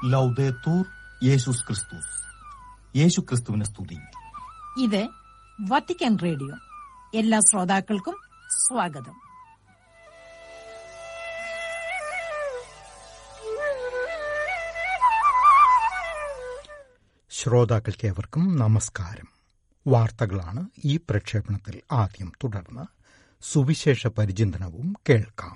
ലൗദേത്തൂർ യേശുസ് ക്രിസ്തുസ്. യേശു ക്രിസ്തുവിനെ സ്തുതി. ഇത് വത്തിക്കാൻ റേഡിയോ. എല്ലാ ശ്രോതാക്കൾക്കും സ്വാഗതം. ശ്രോതാക്കൾക്കേവർക്കും നമസ്കാരം. വാർത്തകളാണ് ഈ പ്രക്ഷേപണത്തിൽ ആദ്യം. തുടർന്ന് സുവിശേഷ പരിചിന്തനവും കേൾക്കാം.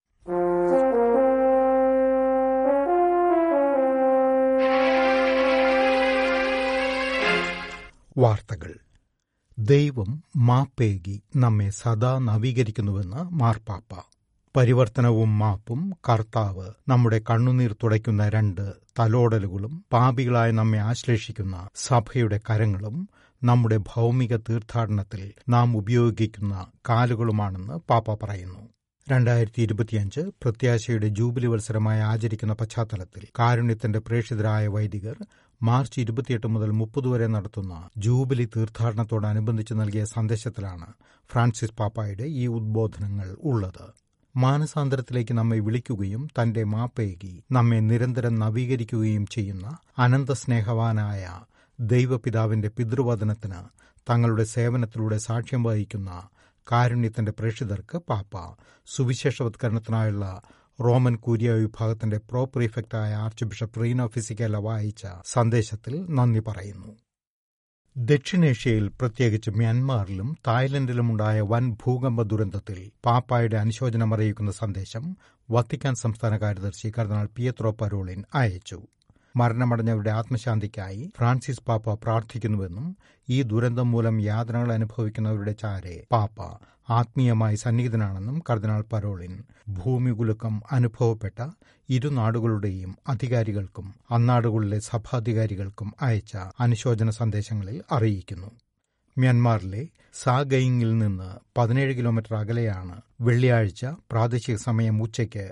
വാർത്തകൾ. ദൈവം മാപ്പേകി നമ്മെ സദാ നവീകരിക്കുന്നുവെന്ന് മാർപ്പാപ്പ. പരിവർത്തനവും മാപ്പും കർത്താവ് നമ്മുടെ കണ്ണുനീർ തുടയ്ക്കുന്ന രണ്ട് തലോടലുകളും പാപികളായ നമ്മെ ആശ്ലേഷിക്കുന്ന സഭയുടെ കരങ്ങളും നമ്മുടെ ഭൗമിക തീർത്ഥാടനത്തിൽ നാം ഉപയോഗിക്കുന്ന കാലുകളുമാണെന്ന് പാപ്പ പറയുന്നു. 2025 പ്രത്യാശയുടെ ജൂബിലി വത്സരമായി ആചരിക്കുന്ന പശ്ചാത്തലത്തിൽ കാരുണ്യത്തിന്റെ പ്രേക്ഷിതരായ വൈദികർ മാർച്ച് 28 മുതൽ 30 വരെ നടത്തുന്ന ജൂബിലി തീർത്ഥാടനത്തോടനുബന്ധിച്ച് നൽകിയ സന്ദേശത്തിലാണ് ഫ്രാൻസിസ് പാപ്പായുടെ ഈ ഉദ്ബോധനങ്ങൾ ഉള്ളത്. മാനസാന്തരത്തിലേക്ക് നമ്മെ വിളിക്കുകയും തന്റെ മാപ്പേകി നമ്മെ നിരന്തരം നവീകരിക്കുകയും ചെയ്യുന്ന അനന്തസ്നേഹവാനായ ദൈവപിതാവിന്റെ പിതൃവദനത്തിന് തങ്ങളുടെ സേവനത്തിലൂടെ സാക്ഷ്യം വഹിക്കുന്ന കാരുണ്യത്തിന്റെ പ്രേക്ഷിതർക്ക് പാപ്പ സുവിശേഷവത്കരണത്തിനായുള്ള റോമൻ കൂരിയ വിഭാഗത്തിന്റെ പ്രീഫെക്റ്റായ ആർച്ച് ബിഷപ്പ് റീനോ ഫിസിക്കേല വായിച്ച സന്ദേശത്തിൽ നന്ദി പറയുന്നു. ദക്ഷിണേഷ്യയിൽ, പ്രത്യേകിച്ച് മ്യാൻമാറിലും തായ്ലൻഡിലുമുണ്ടായ വൻ ഭൂകമ്പ ദുരന്തത്തിൽ പാപ്പായുടെ അനുശോചനം അറിയിക്കുന്ന സന്ദേശം വത്തിക്കാൻ സംസ്ഥാന കാര്യദർശി കർദിനാൾ പിയത്രോ പരോളിൻ അയച്ചു. മരണമടഞ്ഞവരുടെ ആത്മശാന്തിക്കായി ഫ്രാൻസിസ് പാപ്പ പ്രാർത്ഥിക്കുന്നുവെന്നും ഈ ദുരന്തം മൂലം യാതനകൾ അനുഭവിക്കുന്നവരുടെ ചാരെ പാപ്പ ആത്മീയമായി സന്നിഹിതനാണെന്നും കർദിനാൾ പരോളിൻ ഭൂമികുലുക്കം അനുഭവപ്പെട്ട ഇരുനാടുകളുടെയും അധികാരികൾക്കും അന്നാടുകളിലെ സഭാധികാരികൾക്കും അയച്ച അനുശോചന സന്ദേശങ്ങളിൽ അറിയിക്കുന്നു. മ്യാൻമാറിലെ സാഗയിങ്ങിൽ നിന്ന് 17 കിലോമീറ്റർ അകലെയാണ് വെള്ളിയാഴ്ച പ്രാദേശിക സമയം ഉച്ചയ്ക്ക്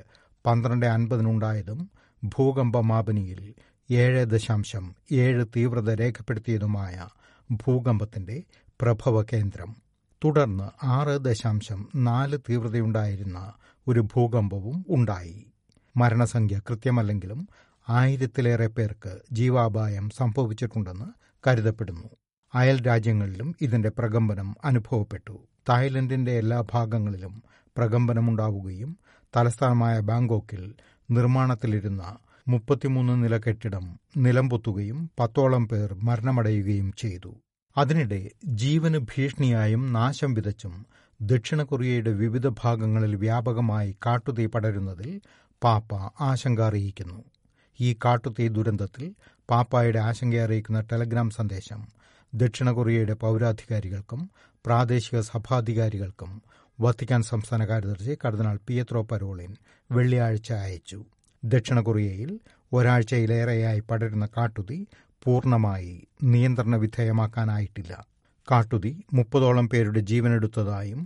12:50 ഭൂകമ്പമാപനിയിൽ 7.7 തീവ്രത രേഖപ്പെടുത്തിയതുമായ ഭൂകമ്പത്തിന്റെ പ്രഭവ കേന്ദ്രം. തുടർന്ന് 6.4 തീവ്രതയുണ്ടായിരുന്ന ഒരു ഭൂകമ്പവും ഉണ്ടായി. മരണസംഖ്യ കൃത്യമല്ലെങ്കിലും 1000-ലേറെ പേർക്ക് ജീവാപായം സംഭവിച്ചിട്ടുണ്ടെന്ന് കരുതപ്പെടുന്നു. അയൽ രാജ്യങ്ങളിലും ഇതിന്റെ പ്രകമ്പനം അനുഭവപ്പെട്ടു. തായ്ലൻഡിന്റെ എല്ലാ ഭാഗങ്ങളിലും പ്രകമ്പനമുണ്ടാവുകയും തലസ്ഥാനമായ ബാങ്കോക്കിൽ നിർമ്മാണത്തിലിരുന്ന 33 നില കെട്ടിടം നിലംപൊത്തുകയും 10ഓളം പേർ മരണമടയുകയും ചെയ്തു. അതിനിടെ ജീവന് ഭീഷണിയായും നാശം വിതച്ചും ദക്ഷിണ കൊറിയയുടെ വിവിധ ഭാഗങ്ങളിൽ വ്യാപകമായി കാട്ടുതീ പടരുന്നതിൽ പാപ്പ ആശങ്ക അറിയിക്കുന്നു. ഈ കാട്ടുതീ ദുരന്തത്തിൽ പാപ്പായുടെ ആശങ്കയറിയിക്കുന്ന ടെലഗ്രാം സന്ദേശം ദക്ഷിണ കൊറിയയുടെ പൌരാധികാരികൾക്കും പ്രാദേശിക സഭാധികാരികൾക്കും വത്തിക്കാൻ സംസ്ഥാന കാര്യദർശി കർദിനാൾ പിയത്രോ പരോളിൻ വെള്ളിയാഴ്ച അയച്ചു. ദക്ഷിണ കൊറിയയിൽ ഒരാഴ്ചയിലേറെയായി പടരുന്ന കാട്ടുതീ പൂർണ്ണമായി നിയന്ത്രണ വിധേയമാക്കാനായിട്ടില്ല. കാട്ടുതീ 30ഓളം പേരുടെ ജീവനെടുത്തതായും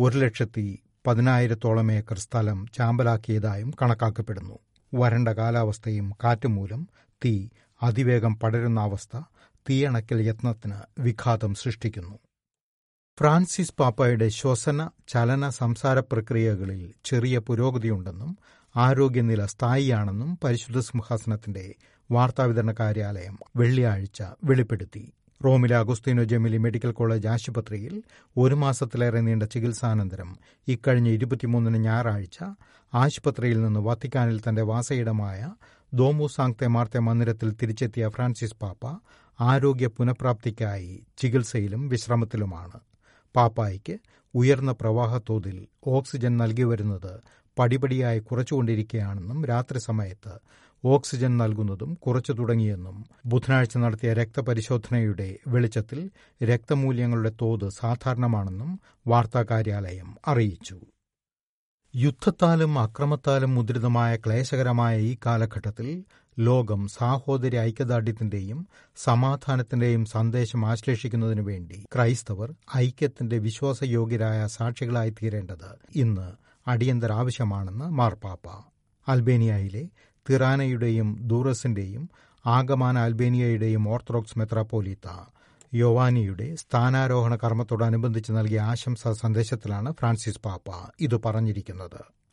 1,10,000-ഓളം ഏക്കർ സ്ഥലം ചാമ്പലാക്കിയതായും കണക്കാക്കപ്പെടുന്നു. വരണ്ട കാലാവസ്ഥയും കാറ്റും മൂലം തീ അതിവേഗം പടരുന്ന അവസ്ഥ തീയണക്കൽ യത്നത്തിന് വിഘാതം സൃഷ്ടിക്കുന്നു. ഫ്രാൻസിസ് പാപ്പായുടെ ശ്വസന, ചലന, സംസാര പ്രക്രിയകളിൽ ചെറിയ പുരോഗതിയുണ്ടെന്നും ആരോഗ്യനില സ്ഥായിയാണെന്നും പരിശുദ്ധ സിംഹാസനത്തിന്റെ വാർത്താവിതരണ കാര്യാലയം വെള്ളിയാഴ്ച വെളിപ്പെടുത്തി. റോമിലെ അഗുസ്തീനോ ജെമിലി മെഡിക്കൽ കോളേജ് ആശുപത്രിയിൽ 1 മാസത്തിലേറെ നീണ്ട ചികിത്സാനന്തരം ഇക്കഴിഞ്ഞ 23 ഞായറാഴ്ച ആശുപത്രിയിൽ നിന്ന് വത്തിക്കാനിൽ തന്റെ വാസയിടമായ ദോമു സാങ്തെ മാർത്തെ മന്ദിരത്തിൽ തിരിച്ചെത്തിയ ഫ്രാൻസിസ് പാപ്പ ആരോഗ്യ പുനഃപ്രാപ്തിക്കായി ചികിത്സയിലും വിശ്രമത്തിലുമാണ്. പാപ്പായ്ക്ക് ഉയർന്ന പ്രവാഹത്തോതിൽ ഓക്സിജൻ നൽകി വരുന്നത് പടിപടിയായി കുറച്ചുകൊണ്ടിരിക്കുകയാണെന്നും രാത്രി സമയത്ത് ഓക്സിജൻ നൽകുന്നതും കുറച്ചു തുടങ്ങിയെന്നും ബുധനാഴ്ച നടത്തിയ രക്തപരിശോധനയുടെ വെളിച്ചത്തിൽ രക്തമൂല്യങ്ങളുടെ തോത് സാധാരണമാണെന്നും വാർത്താ കാര്യാലയം അറിയിച്ചു. യുദ്ധത്താലും അക്രമത്താലും മുദ്രിതമായ ക്ലേശകരമായ ഈ കാലഘട്ടത്തിൽ ലോകം സാഹോദര്യ ഐക്യദാർഢ്യത്തിന്റെയും സമാധാനത്തിന്റെയും സന്ദേശം ആശ്ലേഷിക്കുന്നതിനു വേണ്ടി ക്രൈസ്തവർ ഐക്യത്തിന്റെ വിശ്വാസയോഗ്യരായ സാക്ഷികളായി തീരേണ്ടത് ഇന്ന് അടിയന്തര ആവശ്യമാണെന്ന് മാർപ്പാപ്പ. അൽബേനിയയിലെ തിറാനയുടെയും ദൂറസിന്റെയും ആഗമാന അൽബേനിയയുടെയും ഓർത്തഡോക്സ് മെത്രാപ്പോലീത്ത യോവാനിയുടെ സ്ഥാനാരോഹണ കർമ്മത്തോടനുബന്ധിച്ച് നൽകിയ ആശംസാ സന്ദേശത്തിലാണ് ഫ്രാൻസിസ് പാപ്പ ഇത് പറഞ്ഞിരിക്കുന്നത്.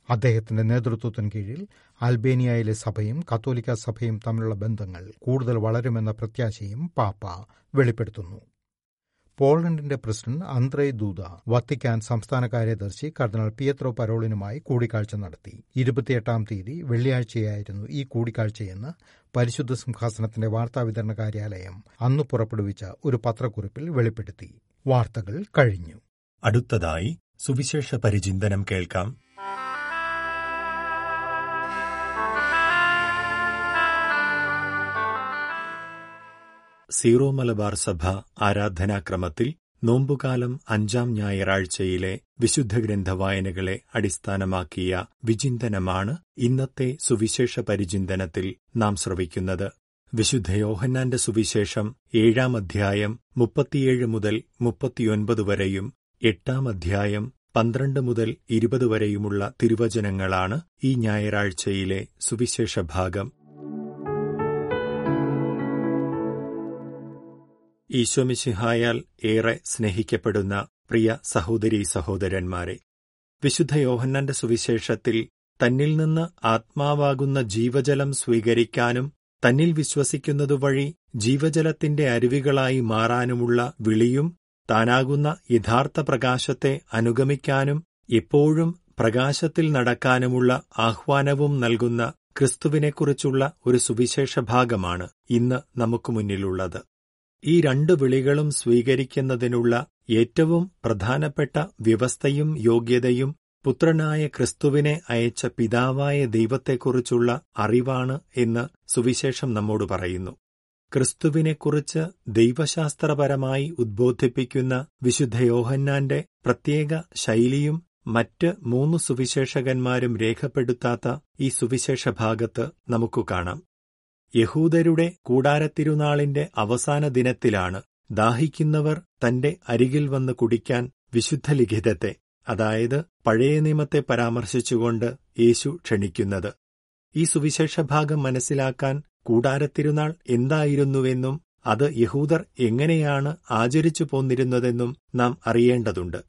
അദ്ദേഹത്തിന്റെ നേതൃത്വത്തിന് കീഴിൽ അൽബേനിയയിലെ സഭയും കത്തോലിക്ക സഭയും തമ്മിലുള്ള ബന്ധങ്ങൾ കൂടുതൽ വളരുമെന്ന പ്രത്യാശയും പാപ്പ വെളിപ്പെടുത്തുന്നു. പോളണ്ടിന്റെ പ്രസിഡന്റ് അന്ത്രേ ദൂദ വത്തിക്കാൻ സംസ്ഥാന കാര്യദർശി കർദിനാൾ പിയത്രോ പരോളിനുമായി കൂടിക്കാഴ്ച നടത്തി. 28-ാം തീയതി വെള്ളിയാഴ്ചയായിരുന്നു ഈ കൂടിക്കാഴ്ചയെന്ന് പരിശുദ്ധ സിംഹാസനത്തിന്റെ വാർത്താവിതരണ കാര്യാലയം അന്ന് പുറപ്പെടുവിച്ച ഒരു പത്രക്കുറിപ്പിൽ വെളിപ്പെടുത്തി. വാർത്തകൾ കഴിഞ്ഞു. അടുത്തതായി സുവിശേഷ പരിചിന്തനം കേൾക്കാം. സീറോ മലബാർ സഭ ആരാധനാക്രമത്തിൽ നോമ്പുകാലം 5-ാം ഞായറാഴ്ചയിലെ വിശുദ്ധ ഗ്രന്ഥ വായനകളെ അടിസ്ഥാനമാക്കിയ വിചിന്തനമാണ് ഇന്നത്തെ സുവിശേഷ പരിചിന്തനത്തിൽ നാം ശ്രവിക്കുന്നത്. വിശുദ്ധ യോഹന്നാന്റെ സുവിശേഷം 7-ാം അധ്യായം 37 മുതൽ 39 വരെയും 8-ാം അധ്യായം 12 മുതൽ 20 വരെയുമുള്ള തിരുവചനങ്ങളാണ് ഈ ഞായറാഴ്ചയിലെ സുവിശേഷ ഭാഗം. ഈശോമിശിഹായാൽ ഏറെ സ്നേഹിക്കപ്പെടുന്ന പ്രിയ സഹോദരീ സഹോദരന്മാരെ, വിശുദ്ധ യോഹന്നാന്റെ സുവിശേഷത്തിൽ തന്നിൽ നിന്ന് ആത്മാവാകുന്ന ജീവജലം സ്വീകരിക്കാനും തന്നിൽ വിശ്വസിക്കുന്നതുവഴി ജീവജലത്തിന്റെ അരുവികളായി മാറാനുമുള്ള വിളിയും താനാകുന്ന യഥാർത്ഥ പ്രകാശത്തെ അനുഗമിക്കാനും എപ്പോഴും പ്രകാശത്തിൽ നടക്കാനുമുള്ള ആഹ്വാനവും നൽകുന്ന ക്രിസ്തുവിനെക്കുറിച്ചുള്ള ഒരു സുവിശേഷ ഭാഗമാണ് ഇന്ന് നമുക്ക് മുന്നിലുള്ളത്. ഈ 2 വിളികളും സ്വീകരിക്കുന്നതിനുള്ള ഏറ്റവും പ്രധാനപ്പെട്ട വ്യവസ്ഥയും യോഗ്യതയും പുത്രനായ ക്രിസ്തുവിനെ അയച്ച പിതാവായ ദൈവത്തെക്കുറിച്ചുള്ള അറിവാണ് എന്ന് സുവിശേഷം നമ്മോട് പറയുന്നു. ക്രിസ്തുവിനെക്കുറിച്ച് ദൈവശാസ്ത്രപരമായി ഉദ്ബോധിപ്പിക്കുന്ന വിശുദ്ധ യോഹന്നാന്റെ പ്രത്യേക ശൈലിയും മറ്റ് 3 സുവിശേഷകന്മാരും രേഖപ്പെടുത്താത്ത ഈ സുവിശേഷ ഭാഗത്ത് നമുക്ക് കാണാം. യഹൂദരുടെ കൂടാരത്തിരുനാളിന്റെ അവസാന ദിനത്തിലാണ് ദാഹിക്കുന്നവർ തന്റെ അരികിൽ വന്ന് കുടിക്കാൻ വിശുദ്ധ ലിഖിതത്തെ, അതായത് പഴയ നിയമത്തെ പരാമർശിച്ചുകൊണ്ട് യേശു ക്ഷണിക്കുന്നത്. ഈ സുവിശേഷ ഭാഗം മനസ്സിലാക്കാൻ കൂടാരത്തിരുനാൾ എന്തായിരുന്നുവെന്നും അത് യഹൂദർ എങ്ങനെയാണ് ആചരിച്ചു പോന്നിരുന്നതെന്നും നാം അറിയേണ്ടതുണ്ട്.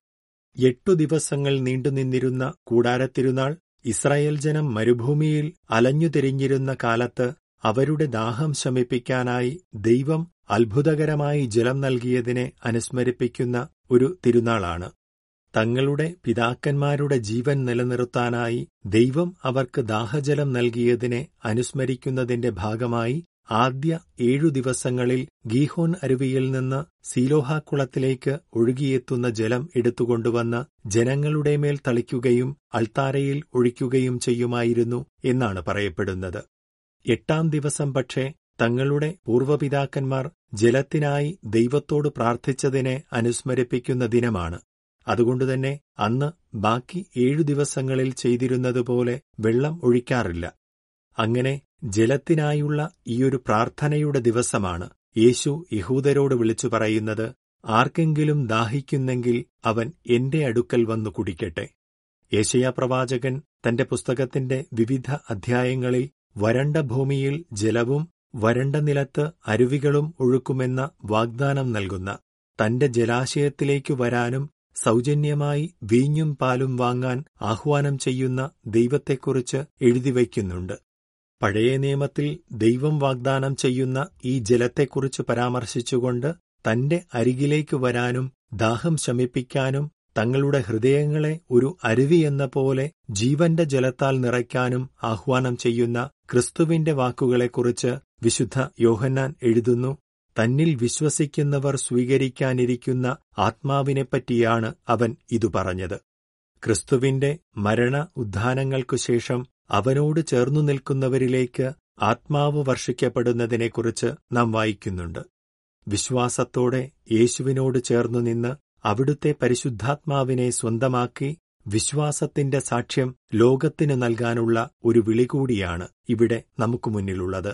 8 ദിവസങ്ങൾ നീണ്ടുനിന്നിരുന്ന കൂടാരത്തിരുനാൾ ഇസ്രായേൽ ജനം മരുഭൂമിയിൽ അലഞ്ഞുതിരിഞ്ഞിരുന്ന കാലത്ത് അവരുടെ ദാഹം ശമിപ്പിക്കാനായി ദൈവം അത്ഭുതകരമായി ജലം നൽകിയതിനെ അനുസ്മരിപ്പിക്കുന്ന ഒരു തിരുനാളാണ്. തങ്ങളുടെ പിതാക്കന്മാരുടെ ജീവൻ നിലനിർത്താനായി ദൈവം അവർക്ക് ദാഹജലം നൽകിയതിനെ അനുസ്മരിക്കുന്നതിന്റെ ഭാഗമായി ആദ്യ 7 ദിവസങ്ങളിൽ ഗീഹോൻ അരുവിയിൽ നിന്ന് സീലോഹാക്കുളത്തിലേക്ക് ഒഴുകിയെത്തുന്ന ജലം എടുത്തുകൊണ്ടുവന്ന് ജനങ്ങളുടെ മേൽ തളിക്കുകയും അൾത്താരയിൽ ഒഴിക്കുകയും ചെയ്യുമായിരുന്നു എന്നാണ് പറയപ്പെടുന്നത്. 8-ാം ദിവസം പക്ഷേ തങ്ങളുടെ പൂർവ്വപിതാക്കന്മാർ ജലത്തിനായി ദൈവത്തോട് പ്രാർത്ഥിച്ചതിനെ അനുസ്മരിപ്പിക്കുന്ന ദിനമാണ്. അതുകൊണ്ടുതന്നെ അന്ന് ബാക്കി 7 ദിവസങ്ങളിൽ ചെയ്തിരുന്നതുപോലെ വെള്ളം ഒഴിക്കാറില്ല. അങ്ങനെ ജലത്തിനായുള്ള ഈയൊരു പ്രാർത്ഥനയുടെ ദിവസമാണ് യേശു യഹൂദരോട് വിളിച്ചു പറയുന്നത്, ആർക്കെങ്കിലും ദാഹിക്കുന്നെങ്കിൽ അവൻ എന്റെ അടുക്കൽ വന്നു കുടിക്കട്ടെ. യെശയ്യാ പ്രവാചകൻ തന്റെ പുസ്തകത്തിന്റെ വിവിധ അധ്യായങ്ങളിൽ വരണ്ട ഭൂമിയിൽ ജലവും വരണ്ട നിലത്ത് അരുവികളും ഒഴുക്കുമെന്ന വാഗ്ദാനം നൽകുന്ന, തന്റെ ജലാശയത്തിലേക്കു വരാനും സൗജന്യമായി വീഞ്ഞും പാലും വാങ്ങാൻ ആഹ്വാനം ചെയ്യുന്ന ദൈവത്തെക്കുറിച്ച് എഴുതിവയ്ക്കുന്നുണ്ട്. പഴയ നിയമത്തിൽ ദൈവം വാഗ്ദാനം ചെയ്യുന്ന ഈ ജലത്തെക്കുറിച്ച് പരാമർശിച്ചുകൊണ്ട് തന്റെ അരികിലേക്ക് വരാനും ദാഹം ശമിപ്പിക്കാനും തങ്ങളുടെ ഹൃദയങ്ങളെ ഒരു അരുവിയെന്ന പോലെ ജീവന്റെ ജലത്താൽ നിറയ്ക്കാനും ആഹ്വാനം ചെയ്യുന്ന ക്രിസ്തുവിന്റെ വാക്കുകളെക്കുറിച്ച് വിശുദ്ധ യോഹന്നാൻ എഴുതുന്നു. തന്നിൽ വിശ്വസിക്കുന്നവർ സ്വീകരിക്കാനിരിക്കുന്ന ആത്മാവിനെപ്പറ്റിയാണ് അവൻ ഇതു പറഞ്ഞത്. ക്രിസ്തുവിന്റെ മരണ ഉത്ഥാനങ്ങൾക്കുശേഷം അവനോട് ചേർന്നു നിൽക്കുന്നവരിലേക്ക് ആത്മാവ് വർഷിക്കപ്പെടുന്നതിനെക്കുറിച്ച് നാം വായിക്കുന്നുണ്ട്. വിശ്വാസത്തോടെ യേശുവിനോട് ചേർന്നു നിന്ന് അവിടുത്തെ പരിശുദ്ധാത്മാവിനെ സ്വന്തമാക്കി വിശ്വാസത്തിന്റെ സാക്ഷ്യം ലോകത്തിന് നൽകാനുള്ള ഒരു വിളി കൂടിയാണ് ഇവിടെ നമുക്ക് മുന്നിലുള്ളത്.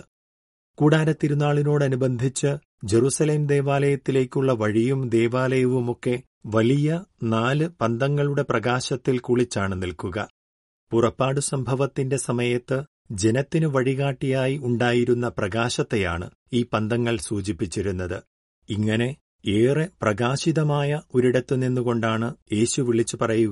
കൂടാരത്തിരുനാളിനോടനുബന്ധിച്ച് ജെറുസലേം ദേവാലയത്തിലേക്കുള്ള വഴിയും ദേവാലയവുമൊക്കെ വലിയ 4 പന്തങ്ങളുടെ പ്രകാശത്തിൽ കുളിച്ചാണ് നിൽക്കുക. പുറപ്പാടു സംഭവത്തിന്റെ സമയത്ത് ജനത്തിനു വഴികാട്ടിയായി ഉണ്ടായിരുന്ന പ്രകാശത്തെയാണ് ഈ പന്തങ്ങൾ സൂചിപ്പിച്ചിരുന്നത്. ഇങ്ങനെ ഏറെ പ്രകാശിതമായ ഒരിടത്തു നിന്നുകൊണ്ടാണ് യേശു വിളിച്ചു പറയുക,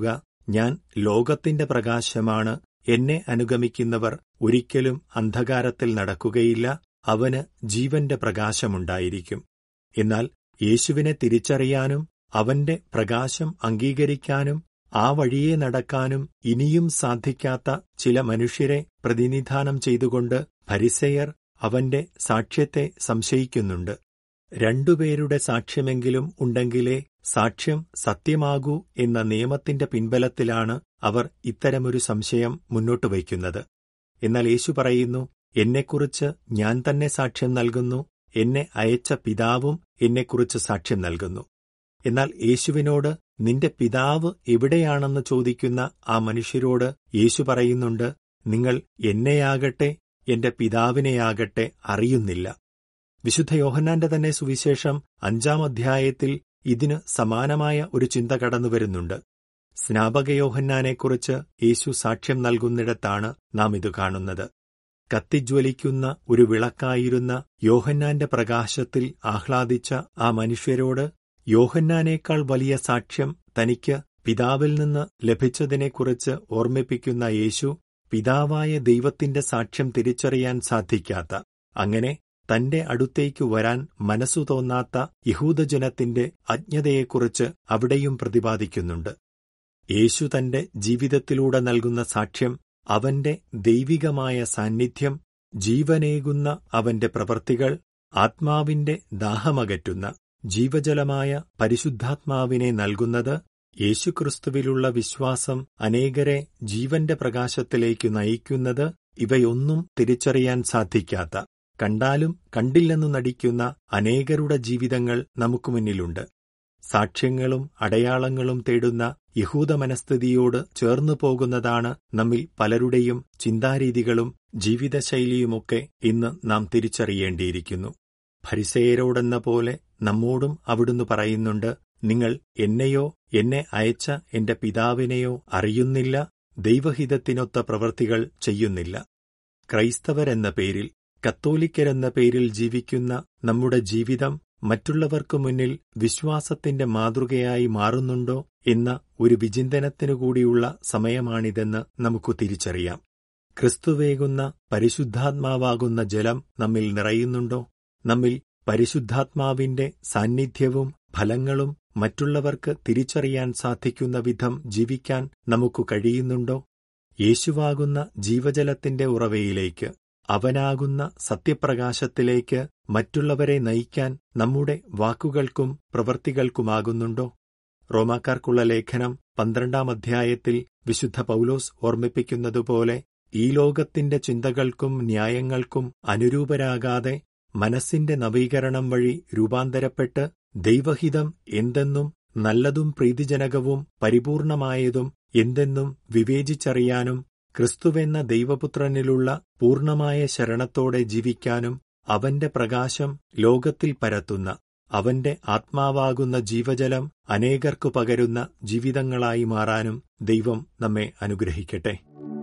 ഞാൻ ലോകത്തിന്റെ പ്രകാശമാണ്. എന്നെ അനുഗമിക്കുന്നവർ ഒരിക്കലും അന്ധകാരത്തിൽ നടക്കുകയില്ല, അവന് ജീവന്റെ പ്രകാശമുണ്ടായിരിക്കും. എന്നാൽ യേശുവിനെ തിരിച്ചറിയാനും അവന്റെ പ്രകാശം അംഗീകരിക്കാനും ആ വഴിയെ നടക്കാനും ഇനിയും സാധിക്കാത്ത ചില മനുഷ്യരെ പ്രതിനിധാനം ചെയ്തുകൊണ്ട് ഫരിസേയർ അവന്റെ സാക്ഷ്യത്തെ സംശയിക്കുന്നുണ്ട്. രണ്ടുപേരുടെ സാക്ഷ്യമെങ്കിലും ഉണ്ടെങ്കിലേ സാക്ഷ്യം സത്യമാകൂ എന്ന നിയമത്തിന്റെ പിൻബലത്തിലാണ് അവർ ഇത്തരമൊരു സംശയം മുന്നോട്ട് വയ്ക്കുന്നത്. എന്നാൽ യേശു പറയുന്നു, എന്നെക്കുറിച്ച് ഞാൻ തന്നെ സാക്ഷ്യം നൽകുന്നു, എന്നെ അയച്ച പിതാവും എന്നെക്കുറിച്ച് സാക്ഷ്യം നൽകുന്നു. എന്നാൽ യേശുവിനോട് നിന്റെ പിതാവ് എവിടെയാണെന്ന് ചോദിക്കുന്ന ആ മനുഷ്യരോട് യേശു പറയുന്നുണ്ട്, നിങ്ങൾ എന്നെയാകട്ടെ എന്റെ പിതാവിനെയാകട്ടെ അറിയുന്നില്ല. വിശുദ്ധ യോഹന്നാന്റെ തന്നെ സുവിശേഷം 5-ാം അധ്യായത്തിൽ ഇതിന് സമാനമായ ഒരു ചിന്ത കടന്നുവരുന്നുണ്ട്. സ്നാപക യോഹന്നാനെക്കുറിച്ച് യേശു സാക്ഷ്യം നൽകുന്നിടത്താണ് നാം ഇത് കാണുന്നത്. കത്തിജ്വലിക്കുന്ന ഒരു വിളക്കായിരുന്ന യോഹന്നാന്റെ പ്രകാശത്തിൽ ആഹ്ലാദിച്ച ആ മനുഷ്യരോട് യോഹന്നാനേക്കാൾ വലിയ സാക്ഷ്യം തനിക്ക് പിതാവിൽ നിന്ന് ലഭിച്ചതിനെക്കുറിച്ച് ഓർമ്മിപ്പിക്കുന്ന യേശു, പിതാവായ ദൈവത്തിന്റെ സാക്ഷ്യം തിരിച്ചറിയാൻ സാധിക്കാത്ത, അങ്ങനെ തന്റെ അടുത്തേക്കു വരാൻ മനസ്സു തോന്നാത്ത യഹൂദജനത്തിന്റെ അജ്ഞതയെക്കുറിച്ച് അവിടെയും പ്രതിപാദിക്കുന്നുണ്ട്. യേശു തന്റെ ജീവിതത്തിലൂടെ നൽകുന്ന സാക്ഷ്യം അവന്റെ ദൈവികമായ സാന്നിധ്യം, ജീവനേകുന്ന അവന്റെ പ്രവൃത്തികൾ, ആത്മാവിന്റെ ദാഹമകറ്റുന്ന ജീവജലമായ പരിശുദ്ധാത്മാവിനെ നൽകുന്നത്, യേശുക്രിസ്തുവിലുള്ള വിശ്വാസം അനേകരെ ജീവന്റെ പ്രകാശത്തിലേക്ക് നയിക്കുന്നത്, ഇവയൊന്നും തിരിച്ചറിയാൻ സാധിക്കാത്ത, കണ്ടാലും കണ്ടില്ലെന്നു നടിക്കുന്ന അനേകരുടെ ജീവിതങ്ങൾ നമുക്ക് മുന്നിലുണ്ട്. സാക്ഷ്യങ്ങളും അടയാളങ്ങളും തേടുന്ന യഹൂദ മനസ്ഥിതിയോട് ചേർന്നു പോകുന്നതാണ് നമ്മിൽ പലരുടെയും ചിന്താരീതികളും ജീവിതശൈലിയുമൊക്കെ ഇന്ന് നാം തിരിച്ചറിയേണ്ടിയിരിക്കുന്നു. ഫരിസേയരോടെന്ന പോലെ നമ്മോടും അവിടുന്ന് പറയുന്നുണ്ട്, നിങ്ങൾ എന്നെയോ എന്നെ അയച്ച എന്റെ പിതാവിനെയോ അറിയുന്നില്ല, ദൈവഹിതത്തിനൊത്ത പ്രവൃത്തികൾ ചെയ്യുന്നില്ല. ക്രൈസ്തവരെന്ന പേരിൽ, കത്തോലിക്കരെന്ന പേരിൽ ജീവിക്കുന്ന നമ്മുടെ ജീവിതം മറ്റുള്ളവർക്കു മുന്നിൽ വിശ്വാസത്തിന്റെ മാതൃകയായി മാറുന്നുണ്ടോ എന്ന ഒരു വിചിന്തനത്തിനുകൂടിയുള്ള സമയമാണിതെന്ന് നമുക്ക് തിരിച്ചറിയാം. ക്രിസ്തുവേകുന്ന പരിശുദ്ധാത്മാവാകുന്ന ജലം നമ്മിൽ നിറയുന്നുണ്ടോ? നമ്മിൽ പരിശുദ്ധാത്മാവിന്റെ സാന്നിധ്യവും ഫലങ്ങളും മറ്റുള്ളവർക്ക് തിരിച്ചറിയാൻ സാധിക്കുന്ന വിധം ജീവിക്കാൻ നമുക്കു കഴിയുന്നുണ്ടോ? യേശുവാകുന്ന ജീവജലത്തിന്റെ ഉറവയിലേക്ക്, അവനാകുന്ന സത്യപ്രകാശത്തിലേക്ക് മറ്റുള്ളവരെ നയിക്കാൻ നമ്മുടെ വാക്കുകൾക്കും പ്രവൃത്തികൾക്കുമാകുന്നുണ്ടോ? റോമാക്കാർക്കുള്ള ലേഖനം 12-ാം അധ്യായത്തിൽ വിശുദ്ധ പൗലോസ് ഓർമ്മിപ്പിക്കുന്നതുപോലെ, ഈ ലോകത്തിന്റെ ചിന്തകൾക്കും ന്യായങ്ങൾക്കും അനുരൂപരാകാതെ മനസ്സിന്റെ നവീകരണം വഴി രൂപാന്തരപ്പെട്ട് ദൈവഹിതം എന്തെന്നും നല്ലതും പ്രീതിജനകവും പരിപൂർണമായതും എന്തെന്നും വിവേചിച്ചറിയാനും ക്രിസ്തുവെന്ന ദൈവപുത്രനിലുള്ള പൂർണമായ ശരണത്തോടെ ജീവിക്കാനും അവന്റെ പ്രകാശം ലോകത്തിൽ പരത്തുന്ന അവന്റെ ആത്മാവാകുന്ന ജീവജലം അനേകർക്കു പകരുന്ന ജീവിതങ്ങളായി മാറാനും ദൈവം നമ്മെ അനുഗ്രഹിക്കട്ടെ.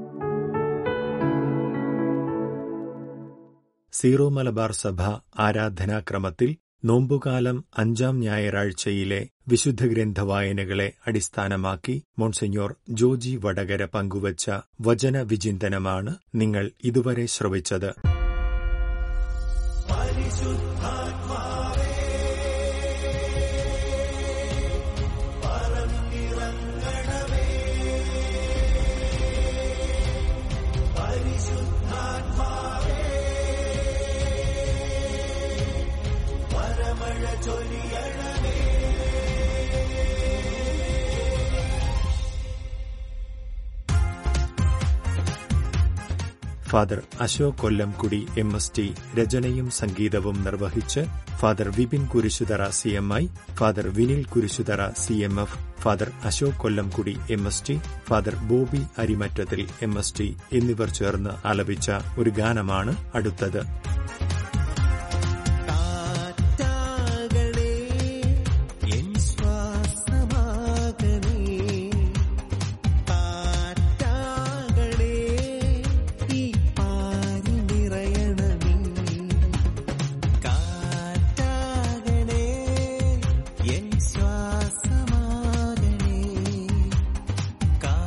സീറോ മലബാർ സഭ ആരാധനാക്രമത്തിൽ നോമ്പുകാലം 5-ാം ഞായറാഴ്ചയിലെ വിശുദ്ധ ഗ്രന്ഥവായനകളെ അടിസ്ഥാനമാക്കി മോൺസിഞ്ഞോർ ജോജി വടകര പങ്കുവച്ച വചന വിചിന്തനമാണ് നിങ്ങൾ ഇതുവരെ ശ്രവിച്ചത്. ഫാദർ അശോക് കൊല്ലംകുടി MST രചനയും സംഗീതവും നിർവഹിച്ച് father Vipin Kurishuthara CMI, father Vinil Kurishuthara CMF, father Ashok Kollamkudy MST, father Bobby Arimattathil MST എന്നിവർ ചേർന്ന് ആലപിച്ച ഒരു ഗാനമാണ് അടുത്തത്. ശ്വാസമാകണേ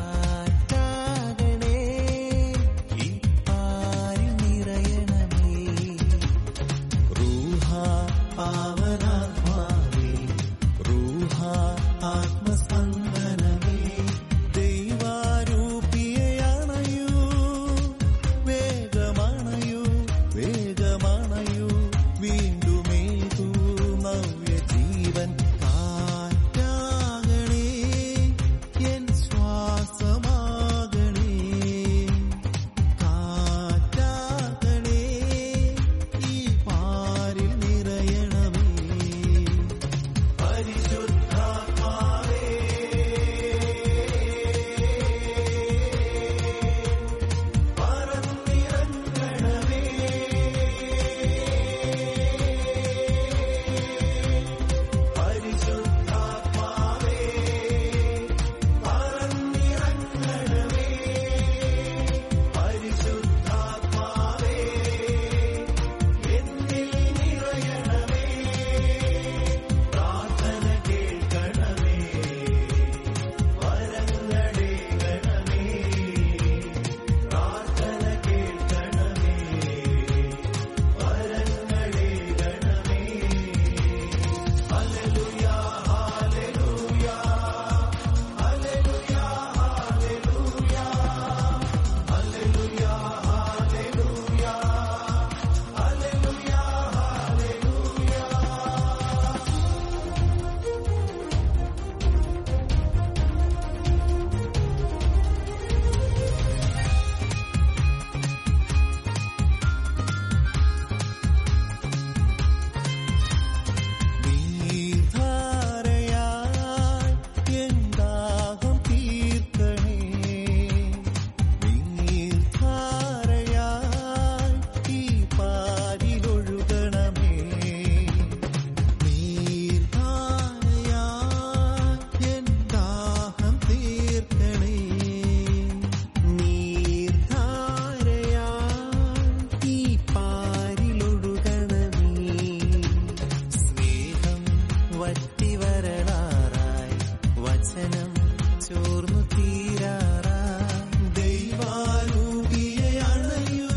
ദർശനം ചോർന്നു തീരാറാ. ദൈവാരൂപിയെ അണയൂ,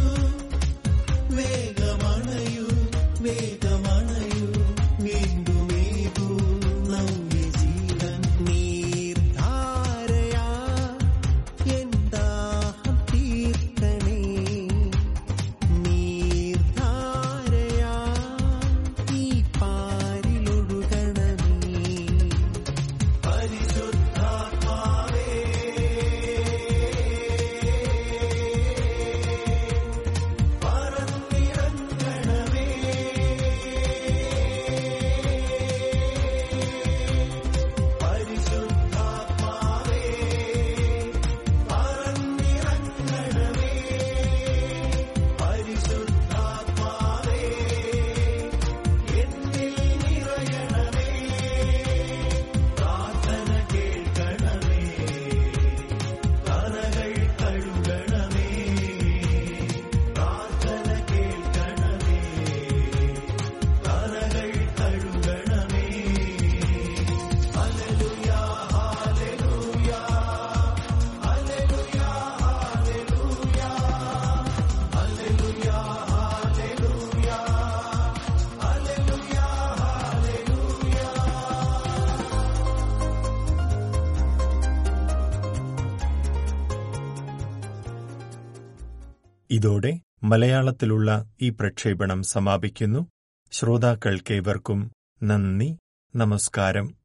വേഗമണയൂ, വേഗമണയൂ, വീണ്ടുമേകൂ നവ്യ ജീവൻ. നീർധാരയാ എൻ ദാഹം തീർക്കണേ, നീർധാരയാ ഈ പാരിലൊഴുകണമേ. പരിശുദ്ധാത്മാവേ പറന്നിറങ്ങണമേ, പരിശുദ്ധാത്മാവേ പറന്നിറങ്ങണമേ, പരിശുദ്ധാത്മാവേ എന്നിൽ നിറയണമേ. പ്രാർത്ഥന കേൾക്കണമേ, കറകൾ കഴുകണമേ, പ്രാർത്ഥന കേൾക്കണമേ, കറകൾ കഴുകണമേ. ഹല്ലേലൂയാ, ഹല്ലേലൂയാ, ഹല്ലേലൂയാ, ഹല്ലേലൂയാ, ഹല്ലേലൂയാ, ഹല്ലേലൂയാ, ഹല്ലേലൂയാ, ഹല്ലേലൂയാ. ഇതോടെ മലയാളത്തിലുള്ള ഈ പ്രക്ഷേപണം സമാപിക്കുന്നു. ശ്രോതാക്കൾക്കേവർക്കും നന്ദി, നമസ്കാരം.